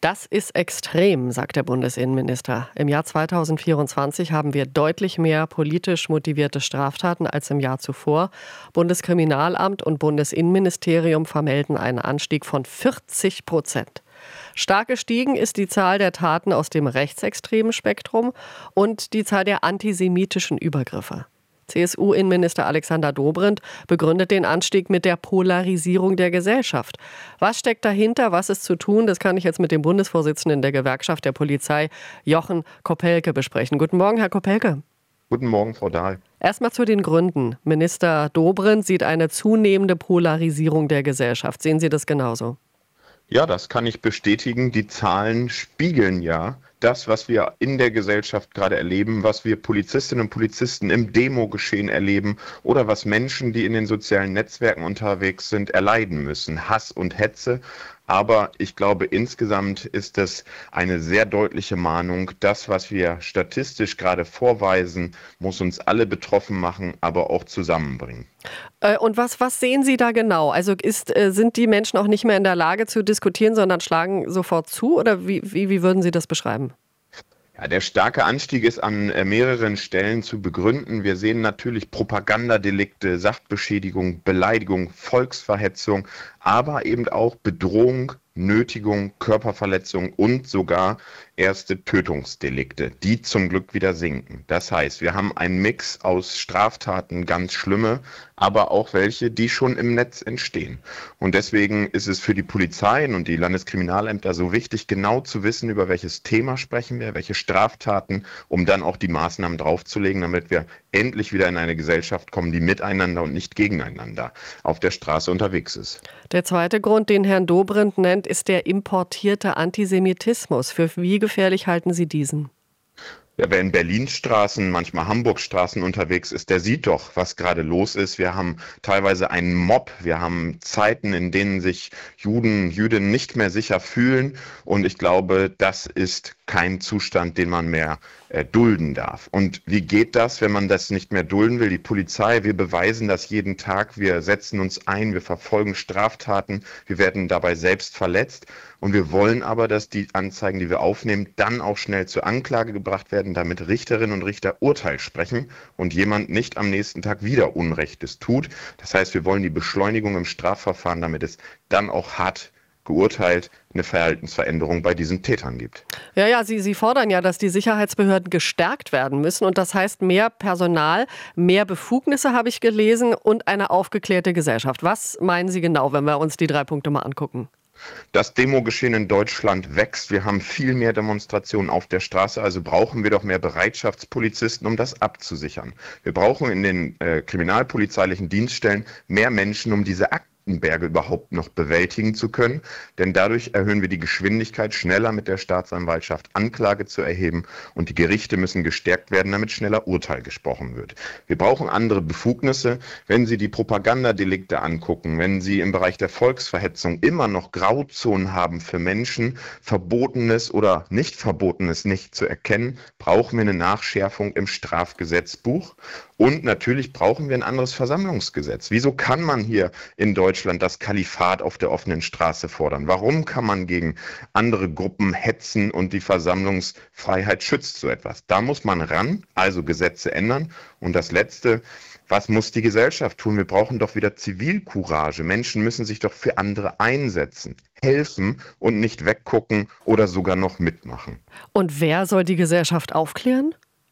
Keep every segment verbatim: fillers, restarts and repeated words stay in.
Das ist extrem, sagt der Bundesinnenminister. Im Jahr zweitausendvierundzwanzig haben wir deutlich mehr politisch motivierte Straftaten als im Jahr zuvor. Bundeskriminalamt und Bundesinnenministerium vermelden einen Anstieg von vierzig Prozent. Stark gestiegen ist die Zahl der Taten aus dem rechtsextremen Spektrum und die Zahl der antisemitischen Übergriffe. C S U-Innenminister Alexander Dobrindt begründet den Anstieg mit der Polarisierung der Gesellschaft. Was steckt dahinter? Was ist zu tun? Das kann ich jetzt mit dem Bundesvorsitzenden der Gewerkschaft der Polizei, Jochen Kopelke, besprechen. Guten Morgen, Herr Kopelke. Guten Morgen, Frau Dahl. Erstmal zu den Gründen. Minister Dobrindt sieht eine zunehmende Polarisierung der Gesellschaft. Sehen Sie das genauso? Ja, das kann ich bestätigen. Die Zahlen spiegeln ja das, was wir in der Gesellschaft gerade erleben, was wir Polizistinnen und Polizisten im Demogeschehen erleben oder was Menschen, die in den sozialen Netzwerken unterwegs sind, erleiden müssen. Hass und Hetze. Aber ich glaube, insgesamt ist es eine sehr deutliche Mahnung. Das, was wir statistisch gerade vorweisen, muss uns alle betroffen machen, aber auch zusammenbringen. Und was, was sehen Sie da genau? Also ist, sind die Menschen auch nicht mehr in der Lage zu diskutieren, sondern schlagen sofort zu? Oder wie, wie, wie würden Sie das beschreiben? Ja, der starke Anstieg ist an mehreren Stellen zu begründen. Wir sehen natürlich Propagandadelikte, Sachbeschädigung, Beleidigung, Volksverhetzung, aber eben auch Bedrohung, Nötigung, Körperverletzung und sogar erste Tötungsdelikte, die zum Glück wieder sinken. Das heißt, wir haben einen Mix aus Straftaten, ganz schlimme, aber auch welche, die schon im Netz entstehen. Und deswegen ist es für die Polizeien und die Landeskriminalämter so wichtig, genau zu wissen, über welches Thema sprechen wir, welche Straftaten, um dann auch die Maßnahmen draufzulegen, damit wir endlich wieder in eine Gesellschaft kommen, die miteinander und nicht gegeneinander auf der Straße unterwegs ist. Der zweite Grund, den Herrn Dobrindt nennt, ist der importierte Antisemitismus. Für wie gefährlich halten Sie diesen? Ja, wer in Berlinstraßen, manchmal Hamburgstraßen unterwegs ist, der sieht doch, was gerade los ist. Wir haben teilweise einen Mob, wir haben Zeiten, in denen sich Juden, Jüdinnen nicht mehr sicher fühlen. Und ich glaube, das ist kein Zustand, den man mehr äh, dulden darf. Und wie geht das, wenn man das nicht mehr dulden will? Die Polizei, wir beweisen das jeden Tag, wir setzen uns ein, wir verfolgen Straftaten, wir werden dabei selbst verletzt. Und wir wollen aber, dass die Anzeigen, die wir aufnehmen, dann auch schnell zur Anklage gebracht werden, damit Richterinnen und Richter Urteil sprechen und jemand nicht am nächsten Tag wieder Unrechtes tut. Das heißt, wir wollen die Beschleunigung im Strafverfahren, damit es dann auch hart geurteilt eine Verhaltensveränderung bei diesen Tätern gibt. Ja, ja, Sie, Sie fordern ja, dass die Sicherheitsbehörden gestärkt werden müssen. Und das heißt mehr Personal, mehr Befugnisse, habe ich gelesen, und eine aufgeklärte Gesellschaft. Was meinen Sie genau, wenn wir uns die drei Punkte mal angucken? Das Demogeschehen in Deutschland wächst. Wir haben viel mehr Demonstrationen auf der Straße, also brauchen wir doch mehr Bereitschaftspolizisten, um das abzusichern. Wir brauchen in den äh, kriminalpolizeilichen Dienststellen mehr Menschen, um diese Aktenberge überhaupt noch bewältigen zu können, denn dadurch erhöhen wir die Geschwindigkeit, schneller mit der Staatsanwaltschaft Anklage zu erheben, und die Gerichte müssen gestärkt werden, damit schneller Urteil gesprochen wird. Wir brauchen andere Befugnisse. Wenn Sie die Propagandadelikte angucken, wenn Sie im Bereich der Volksverhetzung immer noch Grauzonen haben für Menschen, Verbotenes oder nicht Verbotenes nicht zu erkennen, brauchen wir eine Nachschärfung im Strafgesetzbuch. Und natürlich brauchen wir ein anderes Versammlungsgesetz. Wieso kann man hier in Deutschland das Kalifat auf der offenen Straße fordern? Warum kann man gegen andere Gruppen hetzen und die Versammlungsfreiheit schützt so etwas? Da muss man ran, also Gesetze ändern. Und das Letzte: Was muss die Gesellschaft tun? Wir brauchen doch wieder Zivilcourage. Menschen müssen sich doch für andere einsetzen, helfen und nicht weggucken oder sogar noch mitmachen. Und wer soll die Gesellschaft aufklären?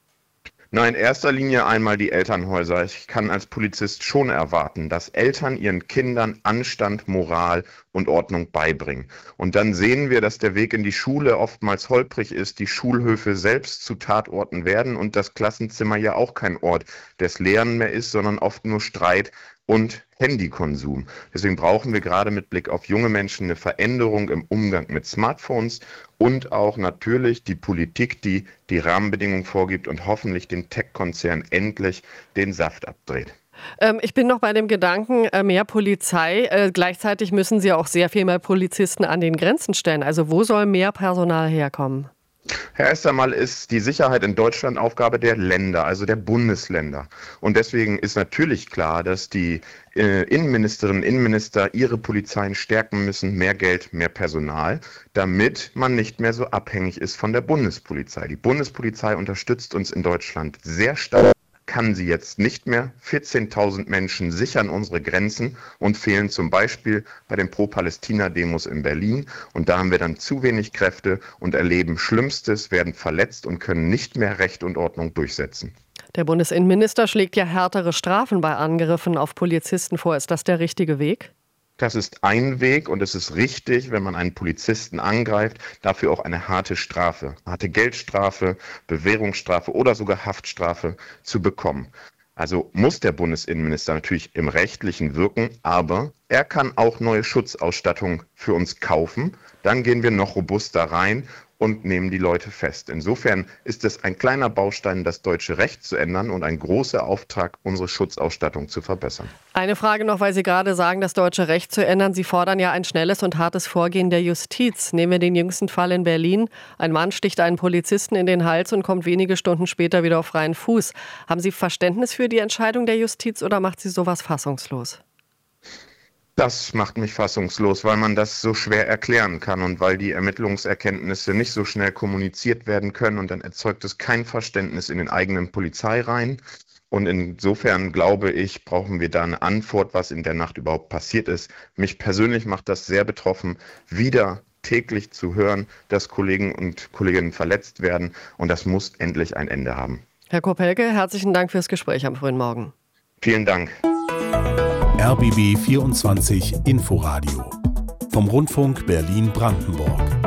Na, in erster Linie einmal die Elternhäuser. Ich kann als Polizist schon erwarten, dass Eltern ihren Kindern Anstand, Moral und Ordnung beibringen. Und dann sehen wir, dass der Weg in die Schule oftmals holprig ist, die Schulhöfe selbst zu Tatorten werden und das Klassenzimmer ja auch kein Ort des Lehren mehr ist, sondern oft nur Streit und Handykonsum. Deswegen brauchen wir gerade mit Blick auf junge Menschen eine Veränderung im Umgang mit Smartphones und auch natürlich die Politik, die die Rahmenbedingungen vorgibt und hoffentlich den Tech-Konzern endlich den Saft abdreht. Ähm, ich bin noch bei dem Gedanken, äh, mehr Polizei. Äh, gleichzeitig müssen Sie auch sehr viel mehr Polizisten an den Grenzen stellen. Also wo soll mehr Personal herkommen? Herr erst einmal ist die Sicherheit in Deutschland Aufgabe der Länder, also der Bundesländer. Und deswegen ist natürlich klar, dass die äh, Innenministerinnen und Innenminister ihre Polizeien stärken müssen, mehr Geld, mehr Personal, damit man nicht mehr so abhängig ist von der Bundespolizei. Die Bundespolizei unterstützt uns in Deutschland sehr stark. Kann sie jetzt nicht mehr. vierzehntausend Menschen sichern unsere Grenzen und fehlen zum Beispiel bei den Pro-Palästina-Demos in Berlin. Und da haben wir dann zu wenig Kräfte und erleben Schlimmstes, werden verletzt und können nicht mehr Recht und Ordnung durchsetzen. Der Bundesinnenminister schlägt ja härtere Strafen bei Angriffen auf Polizisten vor. Ist das der richtige Weg? Das ist ein Weg und es ist richtig, wenn man einen Polizisten angreift, dafür auch eine harte Strafe, harte Geldstrafe, Bewährungsstrafe oder sogar Haftstrafe zu bekommen. Also muss der Bundesinnenminister natürlich im Rechtlichen wirken, aber er kann auch neue Schutzausstattung für uns kaufen. Dann gehen wir noch robuster rein und nehmen die Leute fest. Insofern ist es ein kleiner Baustein, das deutsche Recht zu ändern und ein großer Auftrag, unsere Schutzausstattung zu verbessern. Eine Frage noch, weil Sie gerade sagen, das deutsche Recht zu ändern. Sie fordern ja ein schnelles und hartes Vorgehen der Justiz. Nehmen wir den jüngsten Fall in Berlin. Ein Mann sticht einen Polizisten in den Hals und kommt wenige Stunden später wieder auf freien Fuß. Haben Sie Verständnis für die Entscheidung der Justiz oder macht Sie sowas fassungslos? Das macht mich fassungslos, weil man das so schwer erklären kann und weil die Ermittlungserkenntnisse nicht so schnell kommuniziert werden können und dann erzeugt es kein Verständnis in den eigenen Polizeireihen. Und insofern glaube ich, brauchen wir da eine Antwort, was in der Nacht überhaupt passiert ist. Mich persönlich macht das sehr betroffen, wieder täglich zu hören, dass Kollegen und Kolleginnen verletzt werden und das muss endlich ein Ende haben. Herr Kopelke, herzlichen Dank fürs Gespräch am frühen Morgen. Vielen Dank. R B B vierundzwanzig Inforadio vom Rundfunk Berlin-Brandenburg.